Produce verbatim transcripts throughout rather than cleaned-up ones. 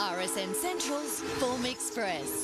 R S N Central's Form Express.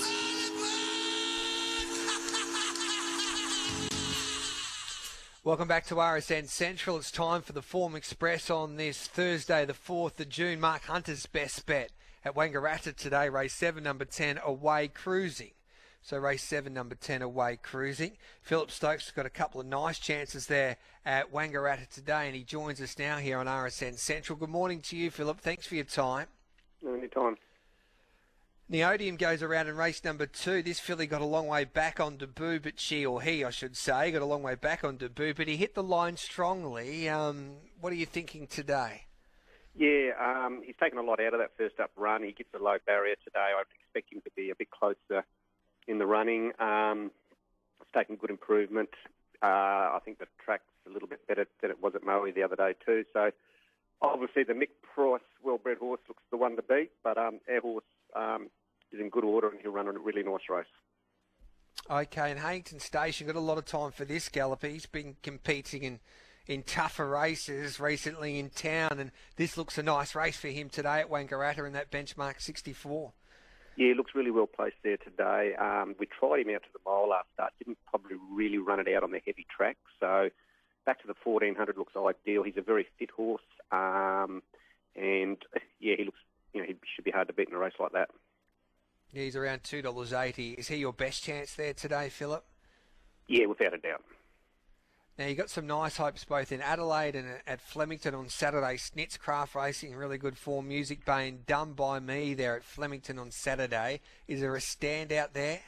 Welcome back to R S N Central. It's time for the Form Express on this Thursday, the fourth of June. Mark Hunter's best bet at Wangaratta today, race seven, number ten, Away Cruising. So race seven, number ten, Away Cruising. Philip Stokes has got a couple of nice chances there at Wangaratta today, and he joins us now here on R S N Central. Good morning to you, Philip. Thanks for your time. Any time. Neodium goes around in race number two. This filly got a long way back on debut, but she, or he, I should say, got a long way back on debut, but he hit the line strongly. Um, what are you thinking today? Yeah, um, he's taken a lot out of that first up run. He gets a low barrier today. I'd expect him to be a bit closer in the running. Um, it's taken good improvement. Uh, I think the track's a little bit better than it was at Maui the other day too. So obviously the Mick Price well-bred horse looks the one to beat, but um, our horse um, is in good order and he'll run a really nice race. Okay, and Hayington Station got a lot of time for this galloper. He's been competing in, in tougher races recently in town, and this looks a nice race for him today at Wangaratta in that benchmark sixty-four. Yeah, he looks really well placed there today. Um, we tried him out to the mile last start. Didn't probably really run it out on the heavy track. So back to the fourteen hundred looks ideal. He's a very fit horse. Um, and, yeah, he looks, you know, he should be hard to beat in a race like that. Yeah, he's around two dollars eighty. Is he your best chance there today, Philip? Yeah, without a doubt. Now, you got some nice hopes both in Adelaide and at Flemington on Saturday. Snitzcraft Racing, really good form. Music Bane, Done By Me there at Flemington on Saturday. Is there a standout there?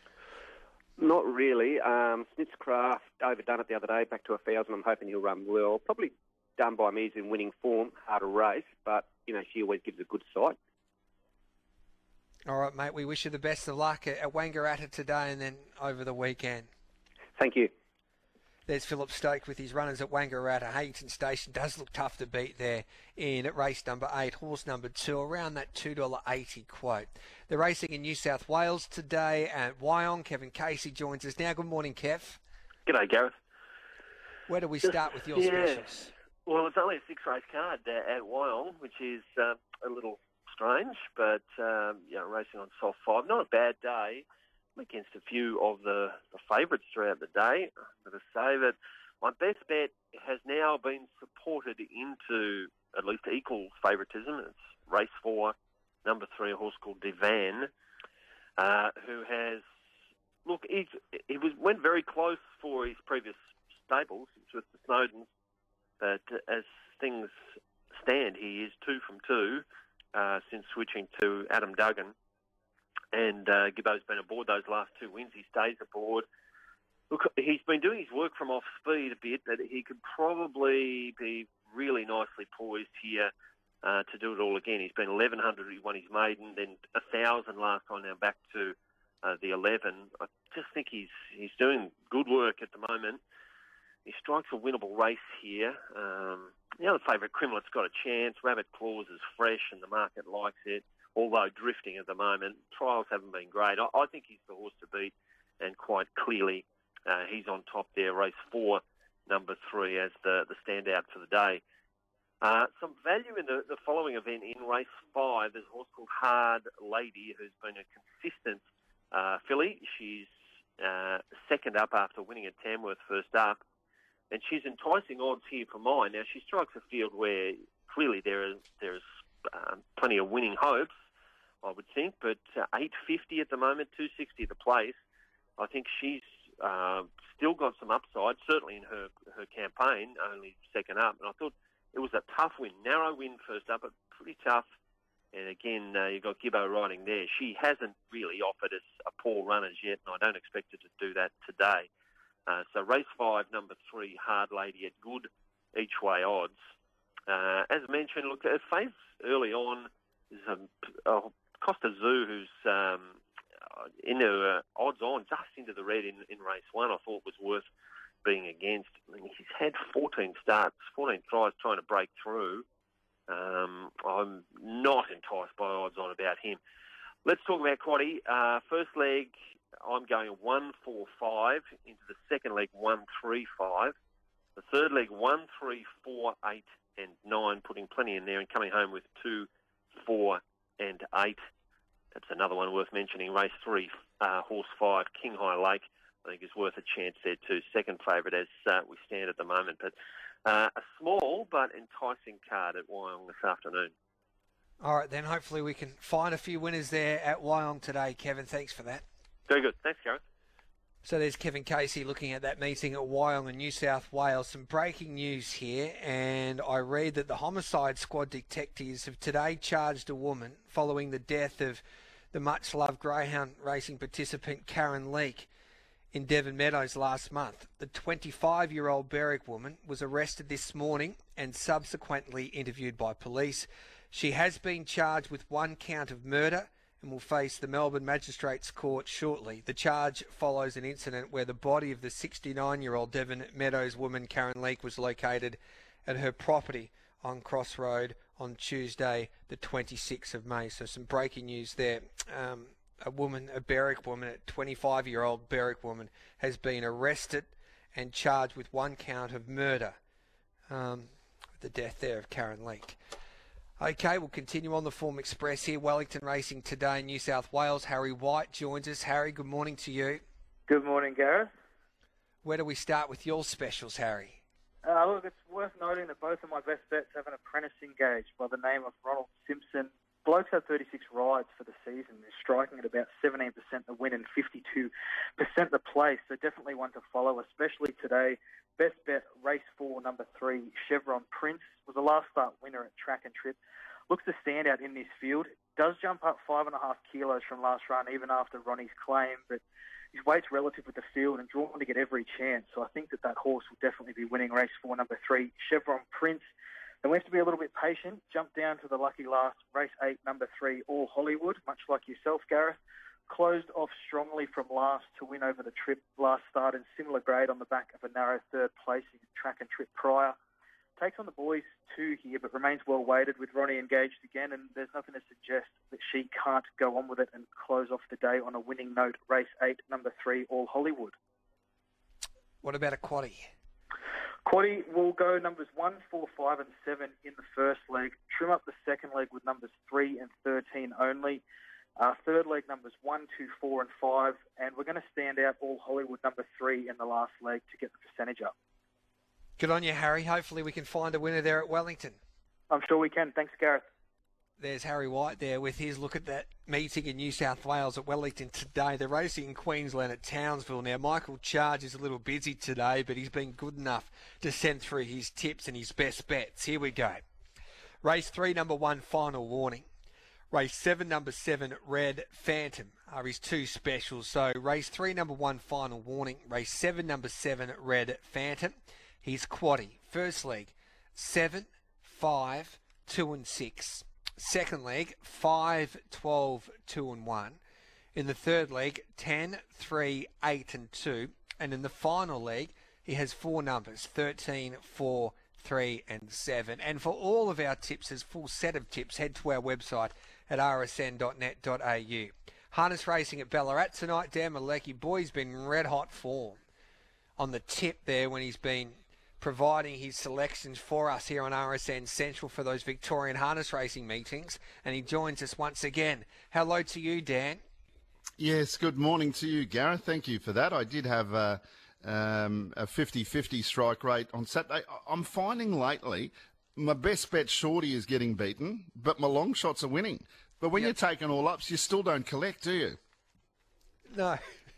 Not really. Um, Snitzcraft overdone it the other day, back to a thousand. I'm hoping he'll run well. Probably Done By Me is in winning form, harder race, but, you know, she always gives a good sight. All right, mate, we wish you the best of luck at Wangaratta today and then over the weekend. Thank you. There's Philip Stoke with his runners at Wangaratta. Hayington Station does look tough to beat there in at race number eight, horse number two, around that two dollars eighty quote. They're racing in New South Wales today at Wyong. Kevin Casey joins us now. Good morning, Kev. G'day, Gareth. Where do we start with your yeah. specials? Well, it's only a six-race card uh, at Wyong, which is uh, a little strange, but um, you know, racing on soft five. Not a bad day. Against a few of the, the favourites throughout the day. I'm going to say that my best bet has now been supported into at least equal favouritism. It's race four, number three, a horse called Divan, uh, who has, look, he's, he was went very close for his previous stables. It's with the Snowdens, but as things stand, he is two from two uh, since switching to Adam Duggan. And uh, Gibbo's been aboard those last two wins. He stays aboard. Look, he's been doing his work from off speed a bit, but he could probably be really nicely poised here uh, to do it all again. He's been eleven hundred, he won his maiden, then one thousand last time, now back to uh, the eleven. I just think he's he's doing good work at the moment. He strikes a winnable race here. Um, the other favourite, Crimlet's got a chance. Rabbit Claws is fresh and the market likes it. Although drifting at the moment, trials haven't been great. I, I think he's the horse to beat, and quite clearly uh, he's on top there. Race four, number three, as the, the standout for the day. Uh, some value in the, the following event in race five. There's a horse called Hard Lady, who's been a consistent uh, filly. She's uh, second up after winning at Tamworth first up, and she's enticing odds here for mine. Now, she strikes a field where clearly there is there is um, plenty of winning hopes, I would think, but uh, eight fifty at the moment, two sixty the place. I think she's uh, still got some upside, certainly in her her campaign, only second up. And I thought it was a tough win, narrow win first up, but pretty tough. And again, uh, you've got Gibbo riding there. She hasn't really offered us a poor run as yet, and I don't expect her to do that today. Uh, so race five, number three, Hard Lady at good each-way odds. Uh, as mentioned, look, it favours early on. There's a, a Costa Zoo, who's um, in the uh, odds on, just into the red in, in race one, I thought was worth being against. I mean, he's had fourteen starts, fourteen tries trying to break through. Um, I'm not enticed by odds on about him. Let's talk about Quaddy. Uh, first leg, I'm going one four five. Into the second leg, one three five. The third leg, one three four eight and nine, putting plenty in there and coming home with two four and eight. That's another one worth mentioning. Race three, uh, horse five, King High Lake, I think is worth a chance there too. Second favourite as uh, we stand at the moment. But uh, a small but enticing card at Wyong this afternoon. All right, then hopefully we can find a few winners there at Wyong today. Kevin, thanks for that. Very good. Thanks, Gareth. So there's Kevin Casey looking at that meeting at Wyong in New South Wales. Some breaking news here, and I read that the Homicide Squad detectives have today charged a woman following the death of the much-loved greyhound racing participant Karen Leake in Devon Meadows last month. The twenty-five-year-old Berwick woman was arrested this morning and subsequently interviewed by police. She has been charged with one count of murder and will face the Melbourne Magistrates Court shortly. The charge follows an incident where the body of the sixty-nine-year-old Devon Meadows woman Karen Leake was located at her property on Cross Road on Tuesday, the twenty-sixth of May. So some breaking news there. Um, a woman, a Berwick woman, a twenty-five-year-old Berwick woman, has been arrested and charged with one count of murder. Um, the death there of Karen Leake. Okay, we'll continue on the Form Express here. Wellington Racing today in New South Wales. Harry White joins us. Harry, good morning to you. Good morning, Gareth. Where do we start with your specials, Harry? Uh, look, it's worth noting that both of my best bets have an apprentice engaged by the name of Ronald Simpson. Bloke's had thirty-six rides for the season. They're striking at about seventeen percent the win and fifty-two percent the place. So definitely one to follow, especially today. Best bet, race four, number three, Chevron Prince, was a last start winner at Track and Trip. Looks to stand out in this field. Does jump up five and a half kilos from last run, even after Ronnie's claim, but his weight's relative with the field and drawn to get every chance. So I think that that horse will definitely be winning race four, number three, Chevron Prince. Then we have to be a little bit patient. Jump down to the lucky last, race eight, number three, All Hollywood, much like yourself, Gareth. Closed off strongly from last to win over the trip last start in similar grade on the back of a narrow third placing at Track and Trip prior. Takes on the boys two here, but remains well weighted with Ronnie engaged again, and there's nothing to suggest that she can't go on with it and close off the day on a winning note. Race eight, number three, All Hollywood. What about a quaddie? Quaddie will go numbers one, four, five, and seven in the first leg. Trim up the second leg with numbers three and thirteen only. Uh, third leg numbers one, two, four, and five, and we're going to stand out All Hollywood number three in the last leg to get the percentage up. Good on you, Harry. Hopefully we can find a winner there at Wellington. I'm sure we can. Thanks, Gareth. There's Harry White there with his look at that meeting in New South Wales at Wellington today. They're racing in Queensland at Townsville now. Michael Charge is a little busy today, but he's been good enough to send through his tips and his best bets. Here we go. Race three, number one, Final Warning. Race seven, number seven, Red Phantom are his two specials. So race three, number one, Final Warning. Race seven, number seven, Red Phantom. He's quaddie. First leg, seven, five, two, and six. Second leg, five, twelve, two, and one. In the third leg, ten, three, eight, and two. And in the final leg, he has four numbers, thirteen, four, three, and seven. And for all of our tips, his full set of tips, head to our website at r s n dot net dot a u. Harness racing at Ballarat tonight. Dan Malecki, boy's been red hot form on the tip there when he's been providing his selections for us here on R S N Central for those Victorian harness racing meetings, and he joins us once again. Hello to you, Dan. Yes, good morning to you, Gareth. Thank you for that. I did have a, um, a fifty-fifty strike rate on Saturday. I'm finding lately my best bet shorty is getting beaten, but my long shots are winning. But when yep. you're taking all ups, you still don't collect, do you? No.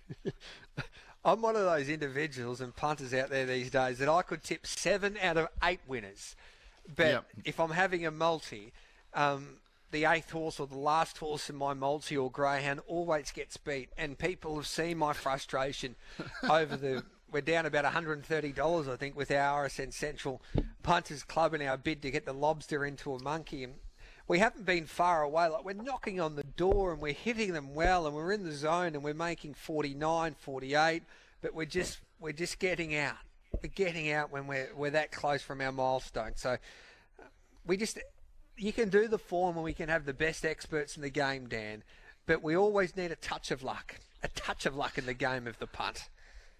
I'm one of those individuals and punters out there these days that I could tip seven out of eight winners. But yep. if I'm having a multi, um, the eighth horse or the last horse in my multi or greyhound always gets beat. And people have seen my frustration over the... We're down about one hundred thirty dollars, I think, with our R S N Central Punters Club in our bid to get the lobster into a monkey. And we haven't been far away. Like, we're knocking on the door and we're hitting them well and we're in the zone and we're making forty-nine, forty-eight, but we're just we're just getting out. We're getting out when we're we're that close from our milestone. So we just you can do the form and we can have the best experts in the game, Dan, but we always need a touch of luck, a touch of luck in the game of the punt.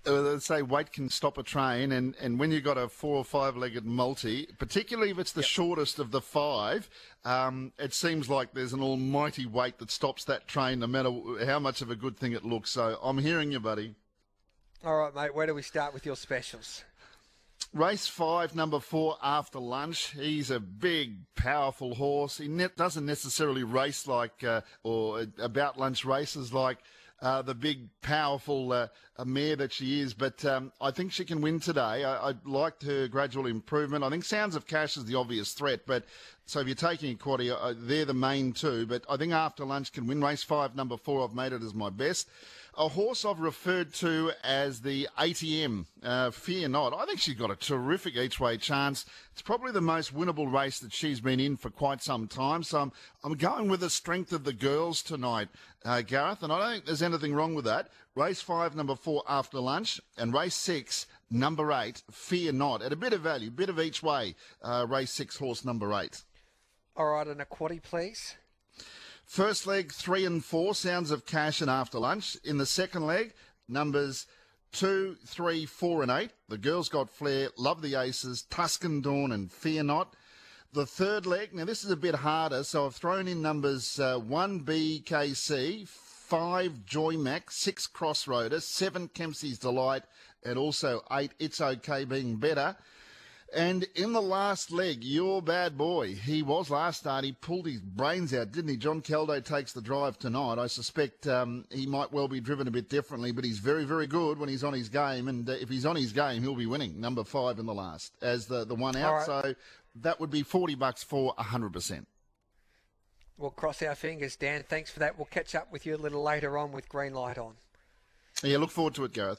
uh, they say weight can stop a train, and, and when you've got a four or five-legged multi, particularly if it's the yep. shortest of the five, um, it seems like there's an almighty weight that stops that train no matter how much of a good thing it looks. So I'm hearing you, buddy. All right, mate, where do we start with your specials? Race five, number four, After Lunch. He's a big, powerful horse. He ne- doesn't necessarily race like, uh, or about lunch races like uh, the big, powerful uh, mare that she is. But um, I think she can win today. I, I liked her gradual improvement. I think Sounds of Cash is the obvious threat. But so if you're taking a quaddy, uh, they're the main two. But I think After Lunch can win. Race five, number four, I've made it as my best. A horse I've referred to as the A T M, uh, Fear Not. I think she's got a terrific each-way chance. It's probably the most winnable race that she's been in for quite some time. So I'm, I'm going with the strength of the girls tonight, uh, Gareth, and I don't think there's anything wrong with that. Race five, number four, After Lunch, and race six, number eight, Fear Not. At a bit of value, bit of each way, uh, race six, horse number eight. All right, and a quaddy, please. First leg, three and four, Sounds of Cash and After Lunch. In the second leg, numbers two, three, four and eight. The Girls Got Flair, Love the Aces, Tuscan Dawn and Fear Not. The third leg, now this is a bit harder, so I've thrown in numbers uh, one, B K C, five, Joy Mac, six, Crossroader, seven, Kempsey's Delight, and also eight, It's Okay Being Better. And in the last leg, your bad boy, he was last start, he pulled his brains out, didn't he? John Caldo takes the drive tonight. I suspect um, he might well be driven a bit differently, but he's very, very good when he's on his game. And uh, if he's on his game, he'll be winning, number five in the last, as the, the one out. Right. So that would be forty bucks for one hundred percent. We'll cross our fingers, Dan. Thanks for that. We'll catch up with you a little later on with Green Light on. Yeah, look forward to it, Gareth.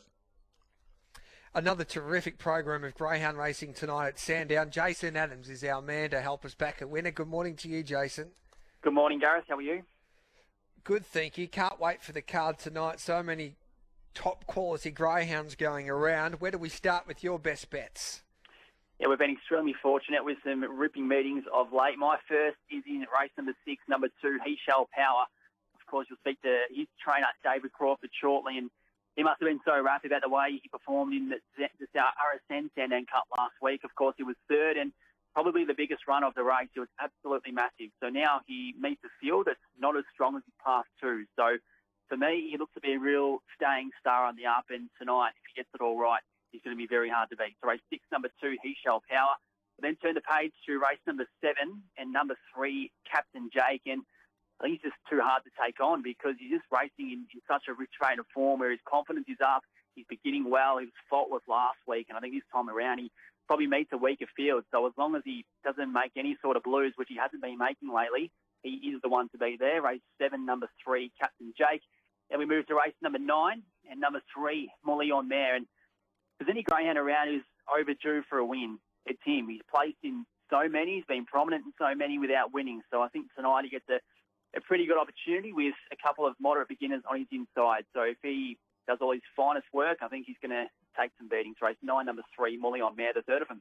Another terrific program of greyhound racing tonight at Sandown. Jason Adams is our man to help us back a winner. Good morning to you, Jason. Good morning, Gareth. How are you? Good, thank you. Can't wait for the card tonight. So many top quality greyhounds going around. Where do we start with your best bets? Yeah, we've been extremely fortunate with some ripping meetings of late. My first is in race number six, number two, He Shall Power. Of course, you'll speak to his trainer, David Crawford, shortly, and he must have been so rapt about the way he performed in the, the R S N Sandown Cup last week. Of course, he was third and probably the biggest run of the race. It was absolutely massive. So now he meets a field that's not as strong as his past two. So for me, he looks to be a real staying star on the up. And tonight, if he gets it all right, he's going to be very hard to beat. So race six, number two, He Shall Power. We'll then turn the page to race number seven and number three, Captain Jake. And I think he's just too hard to take on because he's just racing in, in such a rich vein of form where his confidence is up. He's beginning well. He was faultless last week, and I think this time around he probably meets a weaker field. So as long as he doesn't make any sort of blues, which he hasn't been making lately, he is the one to be there. Race seven, number three, Captain Jake. Then we move to race number nine and number three, Molly on Mare. And if there's any greyhound around who's overdue for a win, it's him. He's placed in so many. He's been prominent in so many without winning. So I think tonight he gets a a pretty good opportunity with a couple of moderate beginners on his inside. So if he does all his finest work, I think he's going to take some beatings. Race nine, number three, Molly on Mare, the third of them.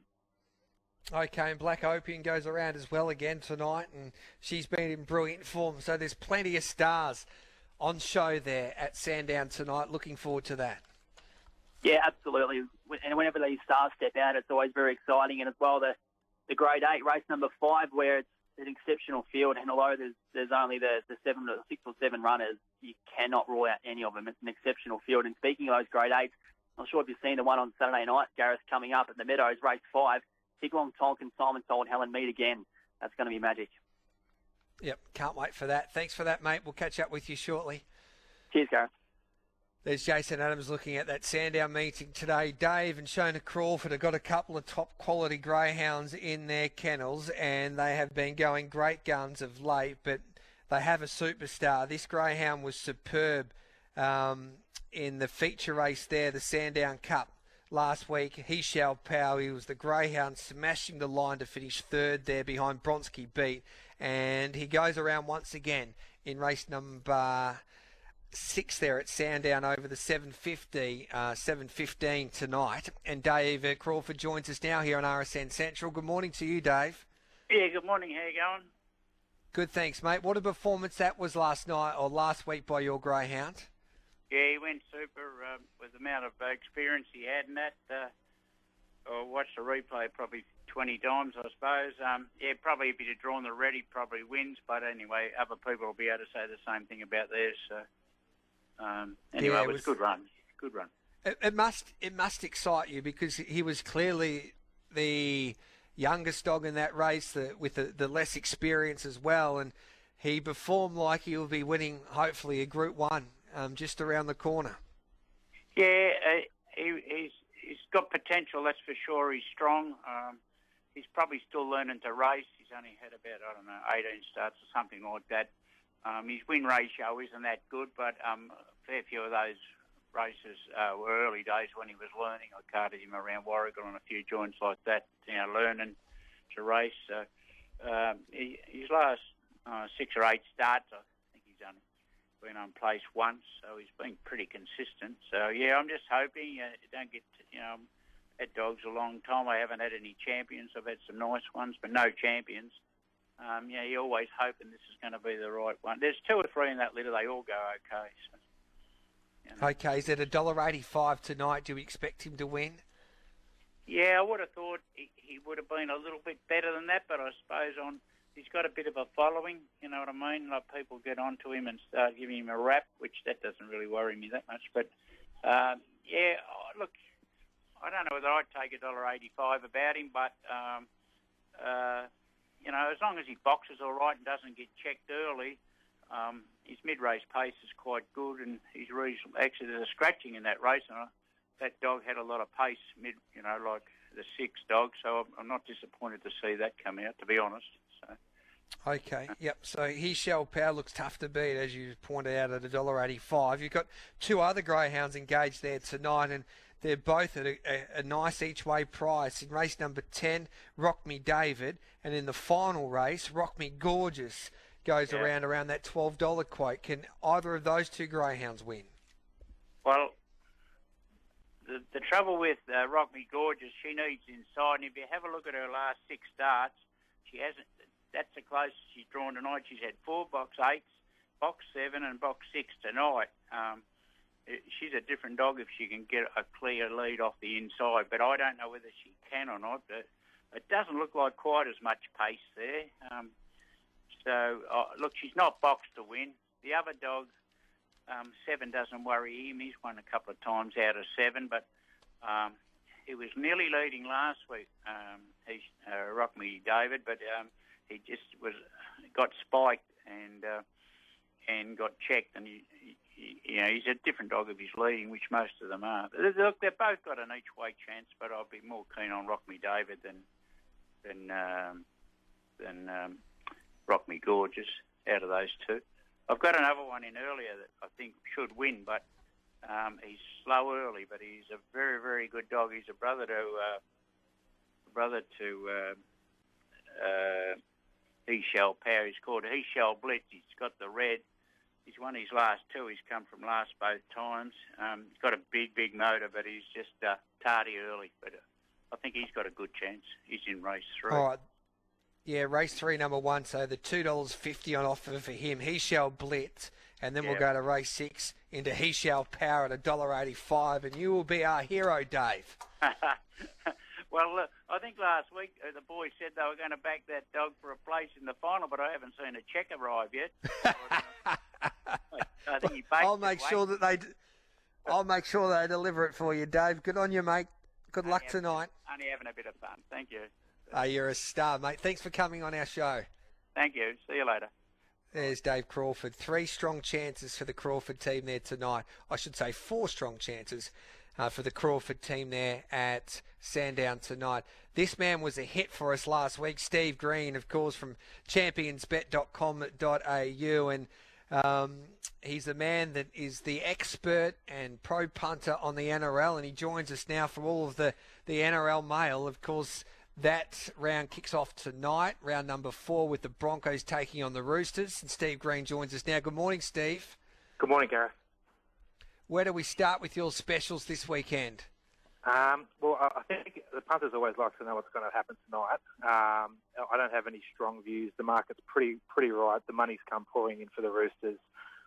Okay, and Black Opium goes around as well again tonight, and she's been in brilliant form. So there's plenty of stars on show there at Sandown tonight. Looking forward to that. Yeah, absolutely. And whenever these stars step out, it's always very exciting. And as well, the, the grade eight, race number five, where it's an exceptional field, and although there's there's only the, the seven or six or seven runners, you cannot rule out any of them. It's an exceptional field. And speaking of those grade eights, I'm not sure if you've seen the one on Saturday night, Gareth, coming up at the Meadows, race five. Tiglong Tonkin, Simon Told, Helen meet again. That's going to be magic. Yep, can't wait for that. Thanks for that, mate. We'll catch up with you shortly. Cheers, Gareth. There's Jason Adams looking at that Sandown meeting today. Dave and Shona Crawford have got a couple of top quality greyhounds in their kennels, and they have been going great guns of late, but they have a superstar. This greyhound was superb um, in the feature race there, the Sandown Cup last week. He Shall Power. He was the greyhound smashing the line to finish third there behind Bronski Beat, and he goes around once again in race number six there at Sandown over the seven fifty, uh, seven fifteen tonight. And Dave uh, Crawford joins us now here on R S N Central. Good morning to you, Dave. Yeah, good morning. How you going? Good, thanks, mate. What a performance that was last night or last week by your greyhound. Yeah, he went super um, with the amount of uh, experience he had in that. Uh, I watched the replay probably twenty times, I suppose. Um, yeah, probably if he'd have drawn the red, he probably wins. But anyway, other people will be able to say the same thing about theirs. So um, anyway, Yeah, it it was, was- a good run. Good run. It, it must it must excite you because he was clearly the youngest dog in that race, the, with the, the less experience as well, and he performed like he will be winning, hopefully, a Group One um, just around the corner. Yeah, uh, he, he's he's got potential. That's for sure. He's strong. Um, he's probably still learning to race. He's only had about I don't know eighteen starts or something like that. Um, his win ratio isn't that good, but um, a fair few of those races uh, were early days when he was learning. I carted him around Warrigal on a few joints like that, you know, learning to race. So um, he, his last uh, six or eight starts, I think he's only been on place once, so he's been pretty consistent. So yeah, I'm just hoping uh, you don't get, you know, had dogs a long time. I haven't had any champions. I've had some nice ones, but no champions. Um, yeah, you're always hoping this is going to be the right one. There's two or three in that litter. They all go okay. So. Okay, he's at one dollar eighty-five tonight. Do we expect him to win? Yeah, I would have thought he, he would have been a little bit better than that, but I suppose on he's got a bit of a following, you know what I mean? Like people get onto him and start giving him a rap, which that doesn't really worry me that much. But, um, yeah, oh, look, I don't know whether I'd take one dollar eighty-five about him, but, um, uh, you know, as long as he boxes all right and doesn't get checked early, Um, his mid-race pace is quite good, and he's reasonable. Actually, there's a scratching in that race, and I, that dog had a lot of pace, mid, you know, like the six dog. So I'm, I'm not disappointed to see that come out, to be honest. So. Okay, yep. So He Shall Power looks tough to beat, as you pointed out, at one dollar eighty-five. You've got two other greyhounds engaged there tonight, and they're both at a, a, a nice each-way price. In race number ten, Rock Me David, and in the final race, Rock Me Gorgeous goes Yeah. around around that twelve dollar quote. Can either of those two greyhounds win? Well, the, the trouble with uh, Rock Me Gorgeous, she needs inside, and if you have a look at her last six starts, she hasn't. That's the closest she's drawn tonight. She's had four box eights, box seven, and box six tonight. Um, it, she's a different dog if she can get a clear lead off the inside, but I don't know whether she can or not. But it doesn't look like quite as much pace there. Um, So, uh, look, she's not boxed to win. The other dog, um, seven, doesn't worry him. He's won a couple of times out of seven, but um, he was nearly leading last week, um, he, uh, Rock Me David, but um, he just was got spiked and uh, and got checked. And, he, he, you know, he's a different dog if he's leading, which most of them are. Look, they've both got an each-way chance, but I'll be more keen on Rock Me David than, than, um, than um, Rock Me Gorgeous out of those two. I've got another one in earlier that I think should win, but um, he's slow early, but he's a very, very good dog. He's a brother to uh, brother to uh, uh, He Shall Power. He's called He Shall Blitz. He's got the red. He's won his last two. He's come from last both times. Um, he's got a big, big motor, but he's just uh, tardy early. But uh, I think he's got a good chance. He's in race three. All right. Yeah, race three, number one. So the two dollars fifty on offer for him. He Shall Blitz. And then Yeah. we'll go to race six into He Shall Power at one dollar eighty-five. And you will be our hero, Dave. Well, uh, I think last week uh, the boys said they were going to back that dog for a place in the final, but I haven't seen a check arrive yet. I think he baked I'll it, make Wayne. sure that they. d- I'll make sure they deliver it for you, Dave. Good on you, mate. Good luck Yeah. tonight. Only having a bit of fun. Thank you. Uh, you're a star, mate. Thanks for coming on our show. Thank you. See you later. There's Dave Crawford. Three strong chances for the Crawford team there tonight. I should say four strong chances uh, for the Crawford team there at Sandown tonight. This man was a hit for us last week. Steve Green, of course, from champions bet dot com dot a u. And um, he's the man that is the expert and pro punter on the N R L. And he joins us now for all of the, the N R L mail. Of course, that round kicks off tonight, round number four, with the Broncos taking on the Roosters. And Steve Green joins us now. Good morning, Steve. Good morning, Gareth. Where do we start with your specials this weekend? Um, well, I I think the punters always like to know what's going to happen tonight. Um, I don't have any strong views. The market's pretty pretty right. The money's come pouring in for the Roosters.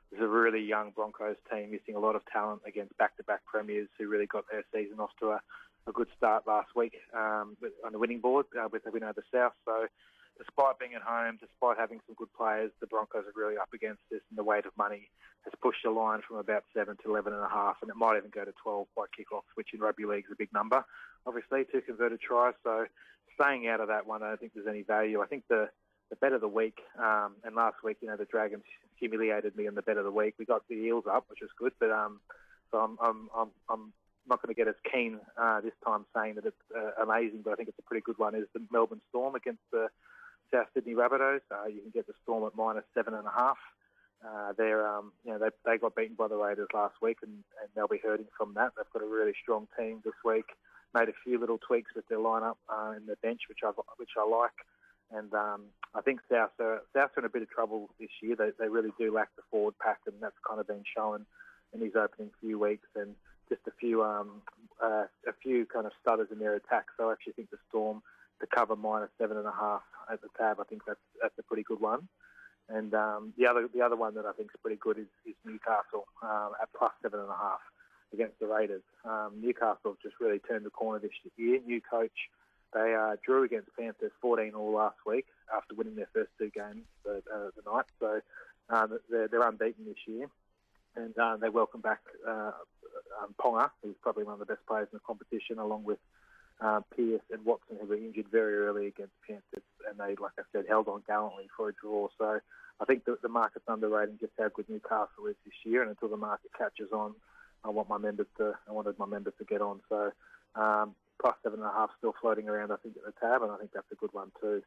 There's a really young Broncos team missing a lot of talent against back-to-back premiers who really got their season off to a, a good start last week um, with, on the winning board uh, with the win over South. So despite being at home, despite having some good players, the Broncos are really up against this, and the weight of money has pushed the line from about seven to eleven and a half, and it might even go to twelve by kickoffs, which in rugby league is a big number, obviously, two converted tries. So staying out of that one, I don't think there's any value. I think the the bet of the week, um, and last week, you know, the Dragons humiliated me in the bet of the week. We got the Eels up, which was good, but um, so I'm I'm I'm, I'm not going to get as keen uh, this time saying that it's uh, amazing, but I think it's a pretty good one. Is the Melbourne Storm against the South Sydney Rabbitohs? Uh, you can get the Storm at minus seven and a half. Uh, they're um, you know they they got beaten by the Raiders last week, and, and they'll be hurting from that. They've got a really strong team this week. Made a few little tweaks with their lineup uh, in the bench, which I which I like. And um, I think South are, South are in a bit of trouble this year. They, they really do lack the forward pack, and that's kind of been shown in these opening few weeks. And just a few um, uh, a few kind of stutters in their attack. So I actually think the Storm to cover minus seven and a half at the tab. I think that's that's a pretty good one. And um, the other the other one that I think is pretty good is, is Newcastle um, at plus seven and a half against the Raiders. Um, Newcastle have just really turned the corner this year. New coach. They uh, drew against Panthers fourteen all last week after winning their first two games the, uh, the night. So um, they're, they're unbeaten this year. And uh, they welcome back uh, um, Ponga, who's probably one of the best players in the competition, along with uh, Pearce and Watson, who were injured very early against Panthers. And they, like I said, held on gallantly for a draw. So I think the, the market's underrating just how good Newcastle is this year. And until the market catches on, I want my members to. I wanted my members to get on. So. Um, Plus seven and a half still floating around, I think, at the tab, and I think that's a good one too.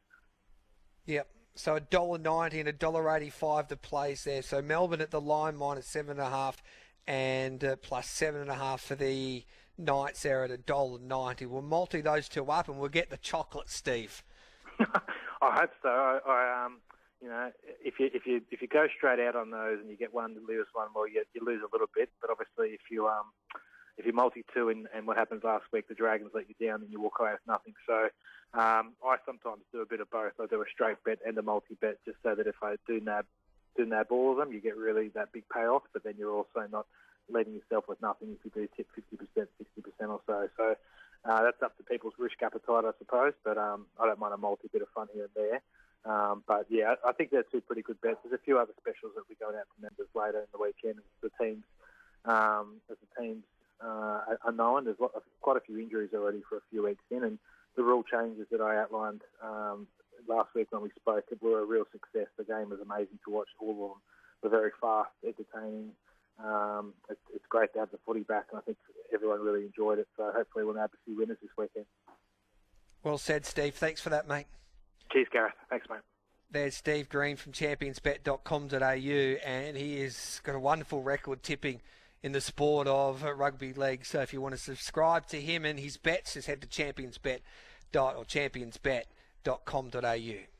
Yep. So a dollar ninety and a dollar eighty-five the plays there. So Melbourne at the line minus seven and a half, and uh, plus seven and a half for the Knights there at a dollar ninety. We'll multi those two up, and we'll get the chocolate, Steve. I hope so. I, I um, you know, if you if you if you go straight out on those and you get one to lose one, well, you you lose a little bit. But obviously, if you um. If you multi-two and, and what happened last week, the Dragons let you down and you walk away with nothing. So um, I sometimes do a bit of both. I do a straight bet and a multi-bet just so that if I do nab do nab all of them, you get really that big payoff, but then you're also not leaving yourself with nothing if you do tip fifty percent, sixty percent or so. So uh, that's up to people's risk appetite, I suppose, but um, I don't mind a multi-bit of fun here and there. Um, but, yeah, I think they're two pretty good bets. There's a few other specials that we're going out to members later in the weekend as the teams, um, as the teams, Uh, unknown. There's quite a few injuries already for a few weeks in, and the rule changes that I outlined um, last week when we spoke were a real success. The game was amazing to watch. All of them were very fast, entertaining. Um, it, it's great to have the footy back, and I think everyone really enjoyed it. So hopefully we'll have a few winners this weekend. Well said, Steve. Thanks for that, mate. Cheers, Gareth. Thanks, mate. There's Steve Green from champions bet dot com dot a u, and he has got a wonderful record tipping in the sport of rugby league. So if you want to subscribe to him and his bets, just head to champions bet dot or champions bet dot com dot a u.